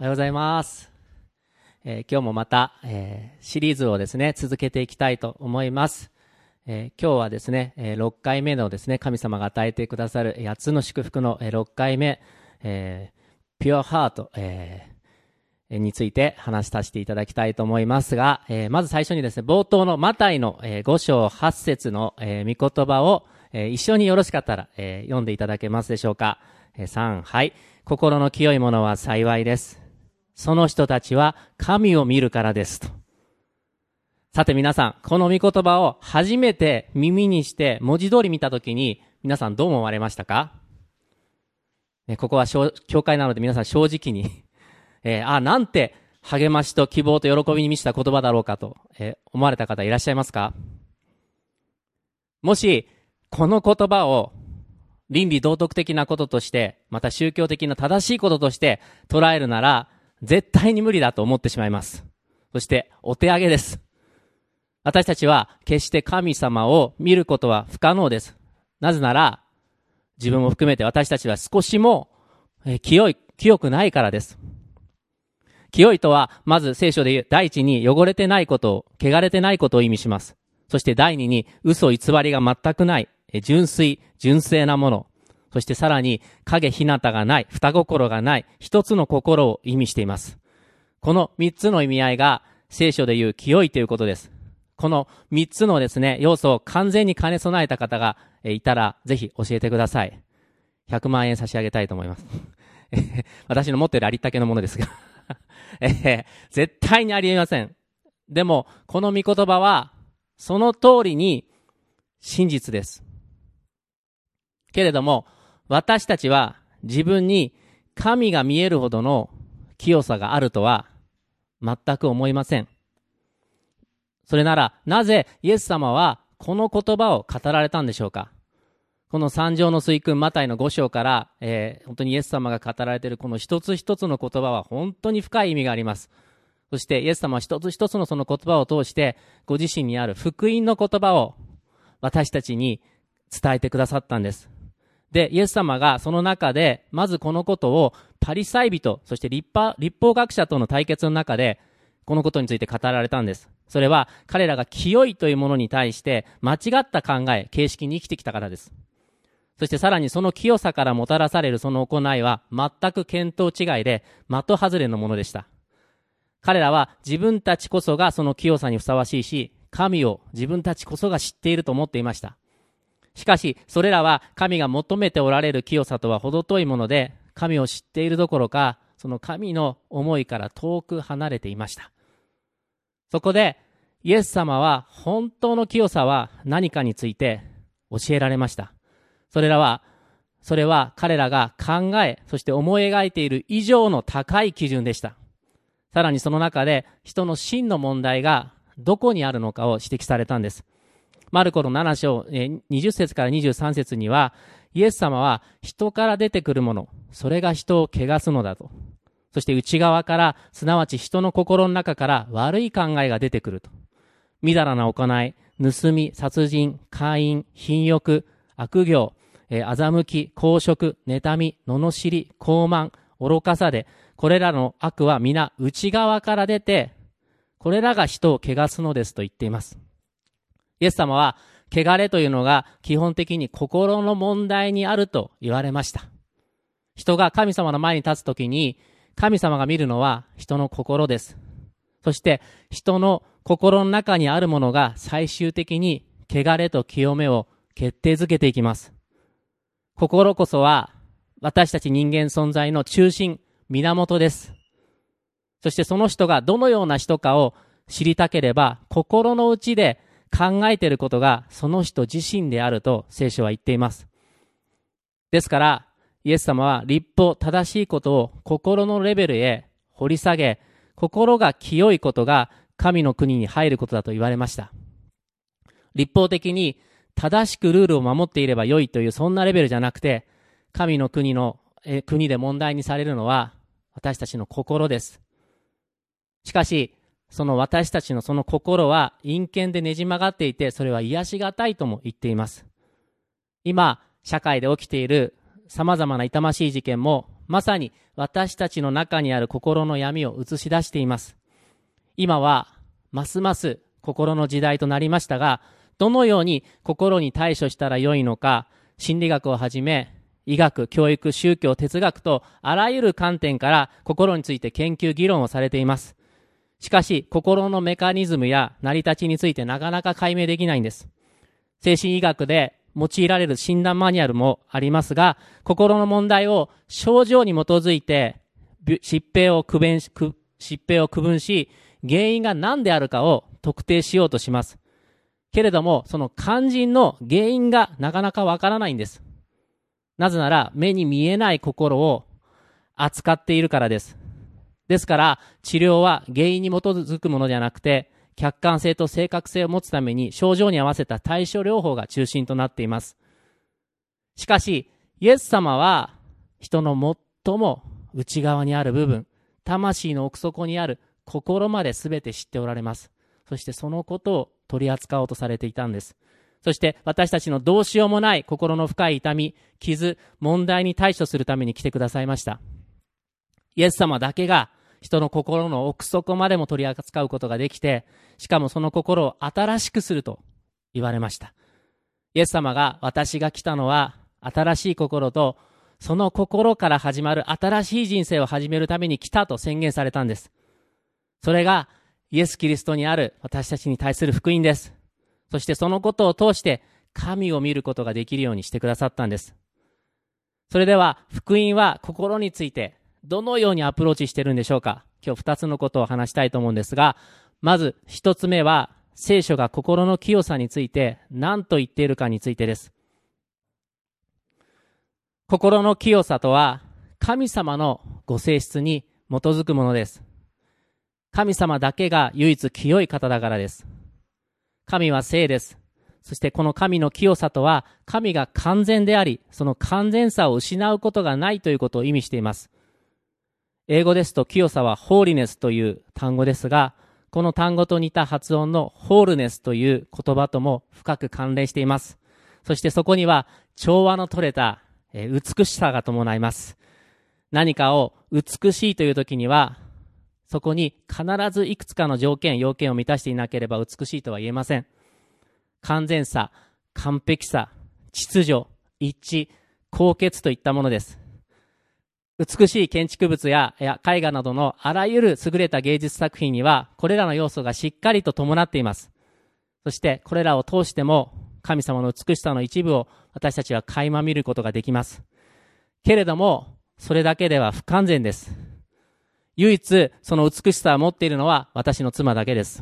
おはようございます。今日もまた、シリーズをですね続けていきたいと思います。今日はですね、6回目のですね神様が与えてくださる8つの祝福の6回目、ピュアハート、について話させていただきたいと思いますが、まず最初にですね冒頭のマタイの5章8節の御言葉を一緒によろしかったら読んでいただけますでしょうか。3、はい。心の清いものは幸いです。その人たちは神を見るからですと。さて皆さん、この御言葉を初めて耳にして文字通り見たときに皆さんどう思われましたか？ここは教会なので皆さん正直になんて励ましと希望と喜びに満ちた言葉だろうかと、思われた方いらっしゃいますか？もしこの言葉を倫理道徳的なこととして、また宗教的な正しいこととして捉えるなら絶対に無理だと思ってしまいます。そしてお手上げです。私たちは決して神様を見ることは不可能です。なぜなら自分も含めて私たちは少しも清くないからです。清いとはまず聖書で言う第一に汚れてないことを、汚れてないことを意味します。そして第二に嘘偽りが全くない純粋純正なもの、そしてさらに影ひなたがない双心がない一つの心を意味しています。この三つの意味合いが聖書でいう清いということです。この三つのですね要素を完全に兼ね備えた方がいたらぜひ教えてください。100万円差し上げたいと思います私の持っているありったけのものですが絶対にありえません。でもこの御言葉はその通りに真実です。けれども私たちは自分に神が見えるほどの清さがあるとは全く思いません。それならなぜイエス様はこの言葉を語られたんでしょうか。この三条の水訓マタイの5章から、本当にイエス様が語られているこの一つ一つの言葉は本当に深い意味があります。そしてイエス様は一つ一つのその言葉を通してご自身にある福音の言葉を私たちに伝えてくださったんです。で、イエス様がその中でまずこのことをパリサイ人、そして立法学者との対決の中でこのことについて語られたんです。それは彼らが清いというものに対して間違った考え、形式に生きてきたからです。そしてさらにその清さからもたらされるその行いは全く見当違いで的外れのものでした。彼らは自分たちこそがその清さにふさわしいし、神を自分たちこそが知っていると思っていました。しかしそれらは神が求めておられる清さとは程遠いもので、神を知っているどころかその神の思いから遠く離れていました。そこでイエス様は本当の清さは何かについて教えられました。それは彼らが考え、そして思い描いている以上の高い基準でした。さらにその中で人の真の問題がどこにあるのかを指摘されたんです。マルコの7章20節から23節には、イエス様は人から出てくるもの、それが人を汚すのだと。そして内側から、すなわち人の心の中から悪い考えが出てくると。みだらな行い、盗み、殺人、姦淫、貧欲、悪行、欺き、公職、妬み、罵り、傲慢、愚かさで、これらの悪は皆内側から出て、これらが人を汚すのですと言っています。イエス様は、汚れというのが基本的に心の問題にあると言われました。人が神様の前に立つときに、神様が見るのは人の心です。そして人の心の中にあるものが最終的に汚れと清めを決定づけていきます。心こそは私たち人間存在の中心、源です。そしてその人がどのような人かを知りたければ、心の内で考えていることがその人自身であると聖書は言っています。ですからイエス様は立法、正しいことを心のレベルへ掘り下げ、心が清いことが神の国に入ることだと言われました。立法的に正しくルールを守っていれば良いというそんなレベルじゃなくて、神の国で問題にされるのは私たちの心です。しかしその私たちのその心は陰険でねじ曲がっていて、それは癒しがたいとも言っています。今社会で起きている様々な痛ましい事件もまさに私たちの中にある心の闇を映し出しています。今はますます心の時代となりましたが、どのように心に対処したらよいのか、心理学をはじめ医学、教育、宗教、哲学とあらゆる観点から心について研究議論をされています。しかし心のメカニズムや成り立ちについてなかなか解明できないんです。精神医学で用いられる診断マニュアルもありますが、心の問題を症状に基づいて疾病を区分し、原因が何であるかを特定しようとします。けれども、その肝心の原因がなかなかわからないんです。なぜなら、目に見えない心を扱っているからです。ですから、治療は原因に基づくものではなくて、客観性と正確性を持つために症状に合わせた対処療法が中心となっています。しかし、イエス様は人の最も内側にある部分、魂の奥底にある心まで全て知っておられます。そしてそのことを取り扱おうとされていたんです。そして私たちのどうしようもない心の深い痛み、傷、問題に対処するために来てくださいました。イエス様だけが人の心の奥底までも取り扱うことができて、しかもその心を新しくすると言われました。イエス様が、私が来たのは新しい心と、その心から始まる新しい人生を始めるために来たと宣言されたんです。それがイエス・キリストにある私たちに対する福音です。そしてそのことを通して神を見ることができるようにしてくださったんです。それでは福音は心についてどのようにアプローチしているんでしょうか。今日2つのことを話したいと思うんですが、まず1つ目は聖書が心の清さについて何と言っているかについてです。心の清さとは神様のご性質に基づくものです。神様だけが唯一清い方だからです。神は聖です。そしてこの神の清さとは、神が完全であり、その完全さを失うことがないということを意味しています。英語ですと清さはホーリネスという単語ですが、この単語と似た発音のホールネスという言葉とも深く関連しています。そしてそこには調和の取れた美しさが伴います。何かを美しいという時には、そこに必ずいくつかの要件を満たしていなければ美しいとは言えません。完全さ、完璧さ、秩序、一致、高潔といったものです。美しい建築物や絵画などのあらゆる優れた芸術作品にはこれらの要素がしっかりと伴っています。そしてこれらを通しても神様の美しさの一部を私たちは垣間見ることができます。けれどもそれだけでは不完全です。唯一その美しさを持っているのは私の妻だけです。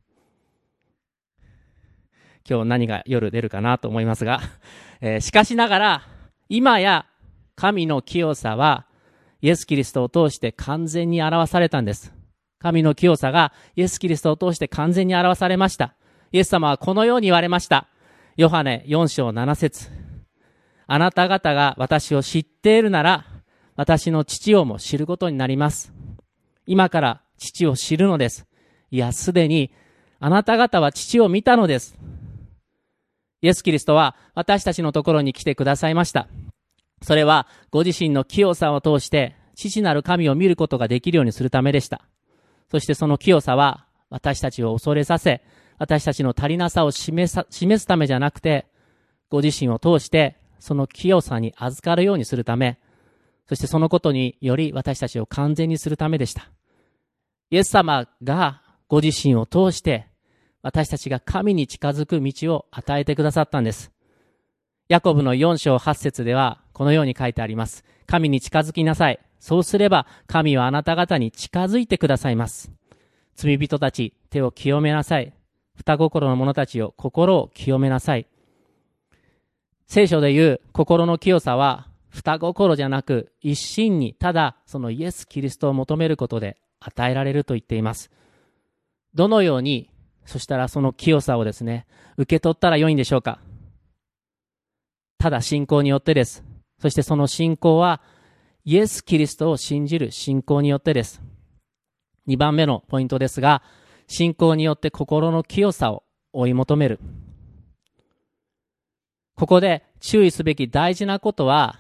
今日何が夜出るかなと思いますが、しかしながら今や神の清さはイエス・キリストを通して完全に表されたんです。神の清さがイエス・キリストを通して完全に表されました。イエス様はこのように言われました。ヨハネ4章7節、あなた方が私を知っているなら私の父をも知ることになります。今から父を知るのです。いや、すでにあなた方は父を見たのです。イエス・キリストは私たちのところに来てくださいました。それはご自身の清さを通して父なる神を見ることができるようにするためでした。そしてその清さは私たちを恐れさせ、私たちの足りなさを示すためじゃなくて、ご自身を通してその清さに預かるようにするため、そしてそのことにより私たちを完全にするためでした。イエス様がご自身を通して私たちが神に近づく道を与えてくださったんです。ヤコブの4章8節ではこのように書いてあります。神に近づきなさい。そうすれば神はあなた方に近づいてくださいます。罪人たち、手を清めなさい。二心の者たちを心を清めなさい。聖書でいう心の清さは二心じゃなく一心にただそのイエス・キリストを求めることで与えられると言っています。どのように、そしたらその清さをですね、受け取ったら良いんでしょうか。ただ信仰によってです。そしてその信仰はイエス・キリストを信じる信仰によってです。2番目のポイントですが、信仰によって心の清さを追い求める。ここで注意すべき大事なことは、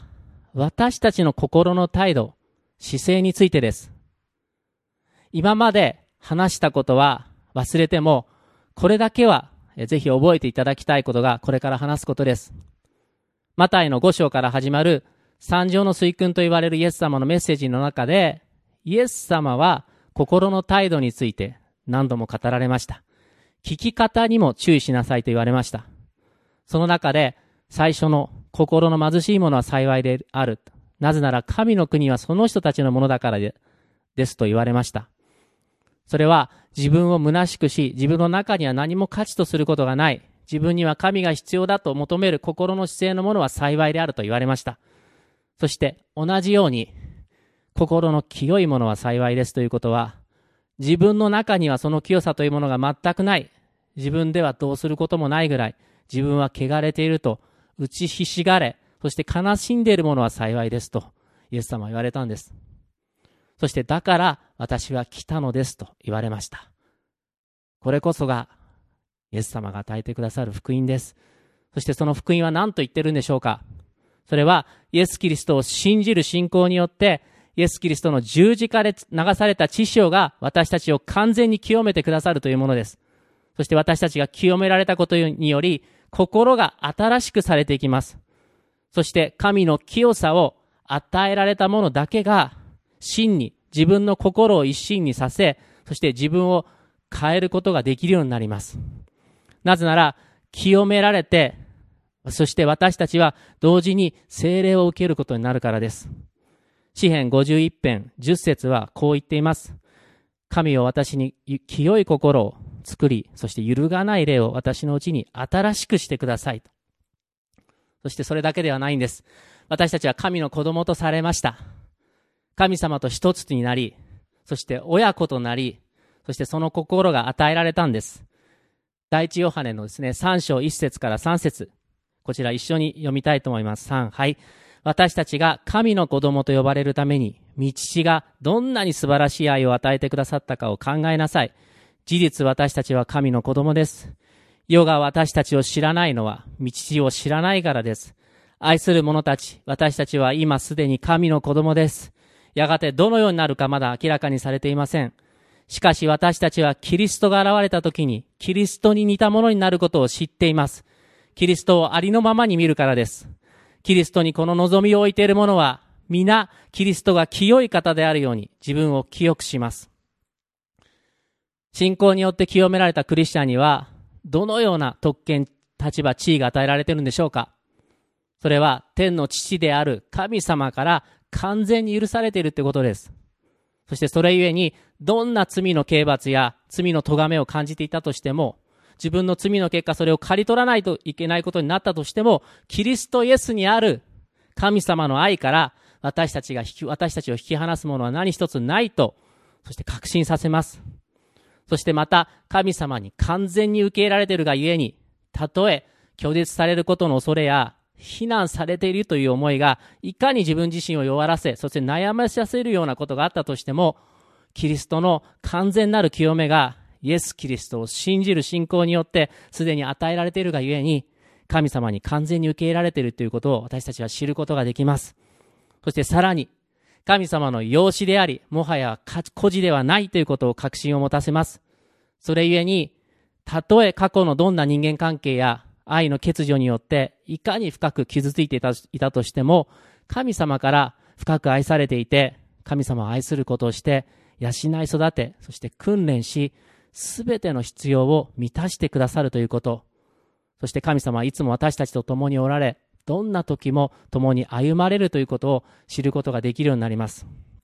私たちの心の態度、姿勢についてです。今まで話したことは忘れても、これだけはぜひ覚えていただきたいことがこれから話すことです。マタイの5章から始まる三条の水訓と言われるイエス様のメッセージの中で、イエス様は心の態度について何度も語られました。聞き方にも注意しなさいと言われました。その中で最初の心の貧しい者は幸いである。なぜなら神の国はその人たちのものだからですと言われました。それは自分を虚しくし、自分の中には何も価値とすることがない。自分には神が必要だと求める心の姿勢のものは幸いであると言われました。そして同じように、心の清いものは幸いですということは、自分の中にはその清さというものが全くない。自分ではどうすることもないぐらい、自分は汚れていると、打ちひしがれ、そして悲しんでいるものは幸いですと、イエス様は言われたんです。そしてだから私は来たのですと言われました。これこそがイエス様が与えてくださる福音です。そしてその福音は何と言ってるんでしょうか。それはイエス・キリストを信じる信仰によって、イエス・キリストの十字架で流された血潮が私たちを完全に清めてくださるというものです。そして私たちが清められたことにより、心が新しくされていきます。そして神の清さを与えられたものだけが真に自分の心を一心にさせ、そして自分を変えることができるようになります。なぜなら清められて、そして私たちは同時に聖霊を受けることになるからです。詩編51編10節はこう言っています。神は私に清い心を作り、そして揺るがない霊を私のうちに新しくしてくださいと。そしてそれだけではないんです。私たちは神の子供とされました。神様と一つになり、そして親子となり、そしてその心が与えられたんです。第一ヨハネのですね、3章1節から3節、こちら一緒に読みたいと思います。3、はい。私たちが神の子供と呼ばれるために、御父がどんなに素晴らしい愛を与えてくださったかを考えなさい。事実私たちは神の子供です。世が私たちを知らないのは、御父を知らないからです。愛する者たち、私たちは今すでに神の子供です。やがてどのようになるかまだ明らかにされていません。しかし私たちはキリストが現れた時に、キリストに似たものになることを知っています。キリストをありのままに見るからです。キリストにこの望みを置いている者は、皆キリストが清い方であるように自分を清くします。信仰によって清められたクリスチャンには、どのような特権、立場、地位が与えられているんでしょうか。それは天の父である神様から完全に許されているということです。そしてそれゆえに、どんな罪の刑罰や罪の咎めを感じていたとしても、自分の罪の結果それを刈り取らないといけないことになったとしても、キリストイエスにある神様の愛から私たちを引き離すものは何一つないと、そして確信させます。そしてまた神様に完全に受け入れられているがゆえに、たとえ拒絶されることの恐れや非難されているという思いがいかに自分自身を弱らせ、そして悩まさせるようなことがあったとしても、キリストの完全なる清めがイエス・キリストを信じる信仰によってすでに与えられているがゆえに、神様に完全に受け入れられているということを私たちは知ることができます。そしてさらに神様の養子であり、もはや孤児ではないということを確信を持たせます。それゆえに、たとえ過去のどんな人間関係や愛の欠如によっていかに深く傷ついていたとしても、神様から深く愛されていて、神様を愛することをして養い育て、そして訓練し、すべての必要を満たしてくださるということ。そして神様はいつも私たちと共におられ、どんな時も共に歩まれるということを知ることができるようになります。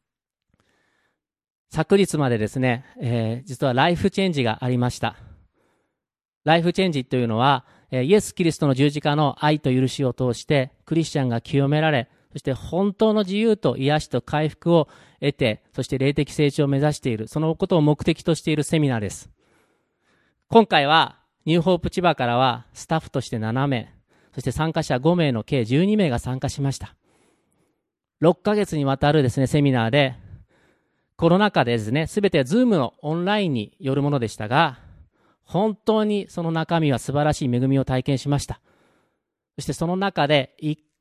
昨日までですね、実はライフチェンジがありました。ライフチェンジというのは、イエス・キリストの十字架の愛と許しを通してクリスチャンが清められ、そして本当の自由と癒しと回復を得て、そして霊的成長を目指している、そのことを目的としているセミナーです。今回はニューホープ千葉からはスタッフとして7名、そして参加者5名の計12名が参加しました。6ヶ月にわたるですね、セミナーで、コロナ禍でですね、すべてズームのオンラインによるものでしたが、本当にその中身は素晴らしい恵みを体験しました。そしてその中で1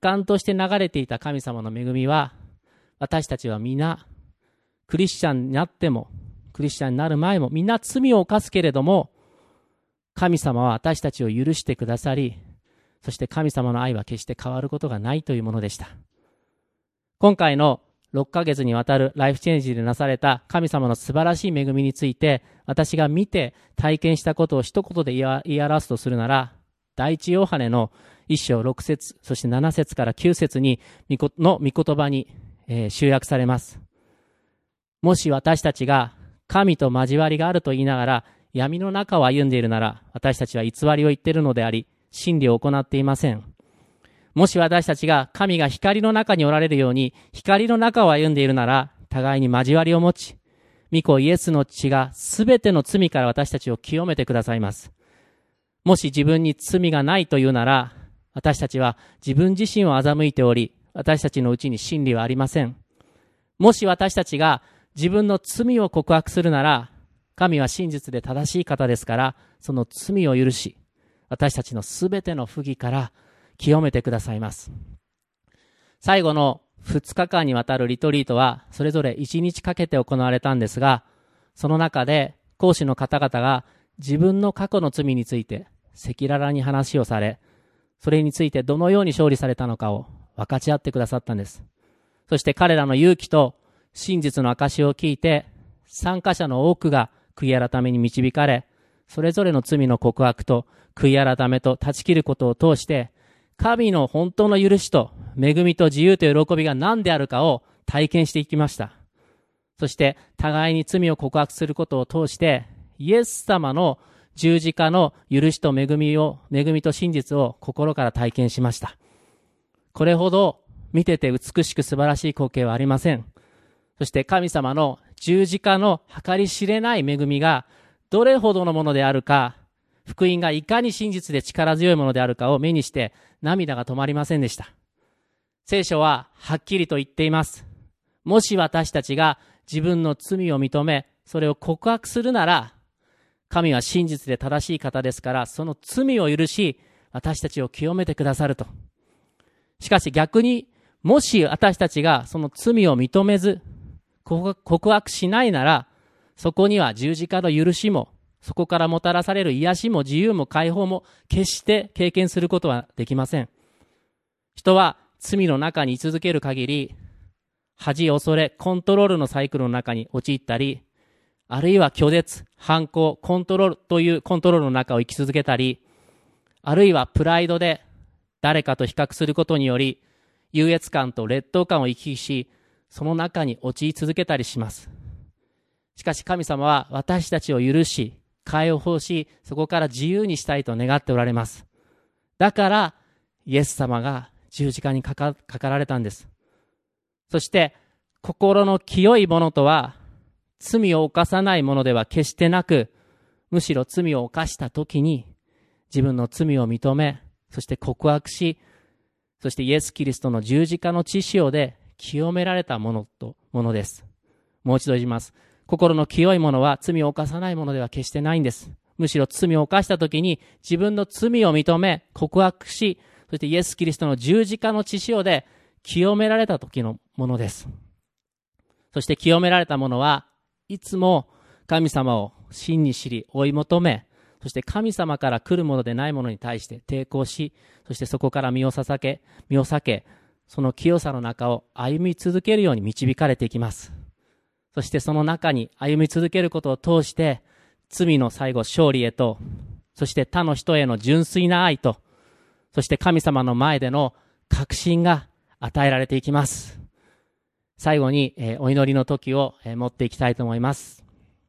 環として流れていた神様の恵みは、私たちは皆、クリスチャンになっても、クリスチャンになる前も、みんな罪を犯すけれども、神様は私たちを許してくださり、そして神様の愛は決して変わることがないというものでした。今回の6ヶ月にわたるライフチェンジでなされた神様の素晴らしい恵みについて、私が見て体験したことを一言で言い表すとするなら、第一ヨハネの1章6節、そして7節から9節にの御言葉に集約されます。もし私たちが神と交わりがあると言いながら闇の中を歩んでいるなら、私たちは偽りを言っているのであり、真理を行っていません。もし私たちが神が光の中におられるように光の中を歩んでいるなら、互いに交わりを持ち、御子イエスの血がすべての罪から私たちを清めてくださいます。もし自分に罪がないというなら、私たちは自分自身を欺いており、私たちのうちに真理はありません。もし私たちが自分の罪を告白するなら、神は真実で正しい方ですから、その罪を許し、私たちのすべての不義から清めてくださいます。最後の2日間にわたるリトリートは、それぞれ1日かけて行われたんですが、その中で講師の方々が自分の過去の罪について赤裸々に話をされ、それについてどのように勝利されたのかを分かち合ってくださったんです。そして彼らの勇気と真実の証を聞いて、参加者の多くが悔い改めに導かれ、それぞれの罪の告白と悔い改めと断ち切ることを通して、神の本当の許しと恵みと自由と喜びが何であるかを体験していきました。そして互いに罪を告白することを通して、イエス様の十字架の許しと恵みと真実を心から体験しました。これほど見てて美しく素晴らしい光景はありません。そして神様の十字架の計り知れない恵みがどれほどのものであるか、福音がいかに真実で力強いものであるかを目にして涙が止まりませんでした。聖書ははっきりと言っています。もし私たちが自分の罪を認め、それを告白するなら、神は真実で正しい方ですから、その罪を許し、私たちを清めてくださると。しかし逆に、もし私たちがその罪を認めず、告白しないなら、そこには十字架の許しも、そこからもたらされる癒しも自由も解放も決して経験することはできません。人は罪の中に居続ける限り、恥、恐れ、コントロールのサイクルの中に陥ったり、あるいは拒絶、反抗、コントロールというコントロールの中を生き続けたり、あるいはプライドで誰かと比較することにより、優越感と劣等感を行き来し、その中に陥り続けたりします。しかし神様は私たちを許し、解放し、そこから自由にしたいと願っておられます。だから、イエス様が十字架にかかられたんです。そして、心の清いものとは、罪を犯さないものでは決してなく、むしろ罪を犯したときに、自分の罪を認め、そして告白し、そしてイエス・キリストの十字架の血潮で清められたものです。もう一度言います。心の清いものは罪を犯さないものでは決してないんです。むしろ罪を犯したときに自分の罪を認め、告白し、そしてイエス・キリストの十字架の血潮で清められた時のものです。そして清められたものはいつも神様を真に知り追い求め、そして神様から来るものでないものに対して抵抗し、そしてそこから身を避け、その清さの中を歩み続けるように導かれていきます。そしてその中に歩み続けることを通して、罪の最後勝利へと、そして他の人への純粋な愛と、そして神様の前での確信が与えられていきます。最後にお祈りの時を持っていきたいと思います。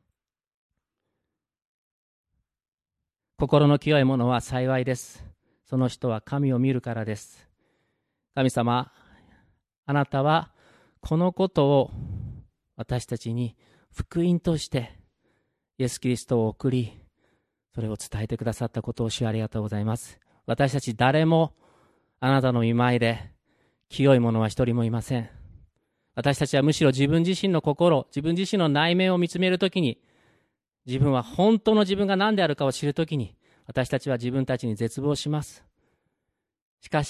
心の清いものは幸いです。その人は神を見るからです。神様、あなたはこのことを私たちに福音としてイエス・キリストを送り、それを伝えてくださったことを主ありがとうございます。私たち誰もあなたの御前で清い者は一人もいません。私たちはむしろ自分自身の心、自分自身の内面を見つめるときに、自分は本当の自分が何であるかを知るときに、私たちは自分たちに絶望します。しかし、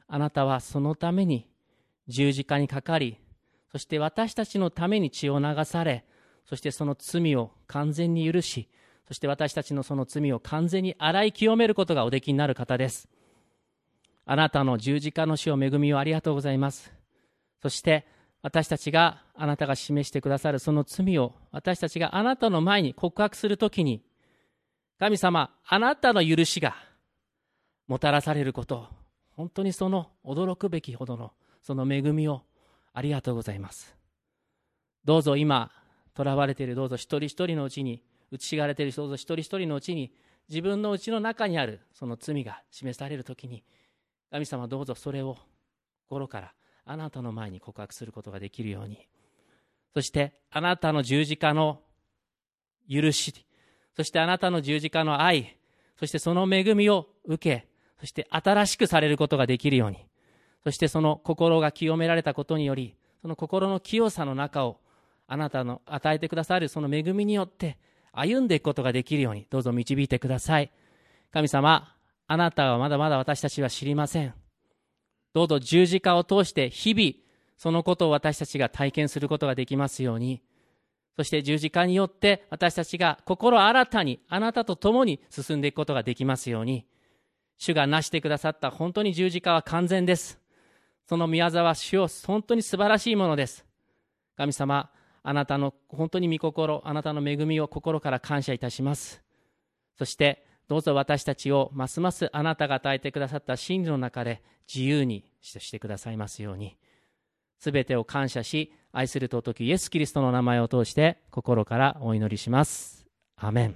あなたはそのために十字架にかかり、そして私たちのために血を流され、そしてその罪を完全に許し、そして私たちのその罪を完全に洗い清めることがおできになる方です。あなたの十字架の死を恵みをありがとうございます。そして私たちがあなたが示してくださるその罪を私たちがあなたの前に告白するときに、神様、あなたの許しがもたらされることを、本当にその驚くべきほどのその恵みをありがとうございます。どうぞ今囚われている、どうぞ一人一人のうちに、打ちひがれている、どうぞ一人一人のうちに、自分のうちの中にあるその罪が示されるときに、神様どうぞそれを心からあなたの前に告白することができるように、そしてあなたの十字架の許し、そしてあなたの十字架の愛、そしてその恵みを受け、そして新しくされることができるように、そしてその心が清められたことにより、その心の清さの中をあなたの与えてくださるその恵みによって歩んでいくことができるように、どうぞ導いてください。神様、あなたはまだまだ私たちは知りません。どうぞ十字架を通して日々そのことを私たちが体験することができますように、そして十字架によって私たちが心新たにあなたと共に進んでいくことができますように、主がなしてくださった本当に十字架は完全です。その宮沢主を本当に素晴らしいものです。神様、あなたの本当に御心、あなたの恵みを心から感謝いたします。そしてどうぞ私たちをますますあなたが与えてくださった真理の中で自由にしてくださいますように、すべてを感謝し愛する尊きイエス・キリストの名前を通して心からお祈りします。アメン。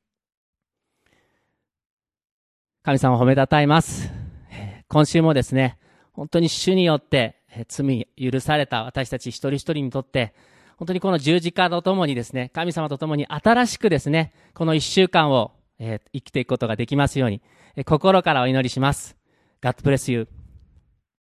神様を褒めたたえます。今週もですね、本当に主によって罪許された私たち一人一人にとって、本当にこの十字架とともにですね、神様とともに新しくですね、この一週間を生きていくことができますように、心からお祈りします。God bless you.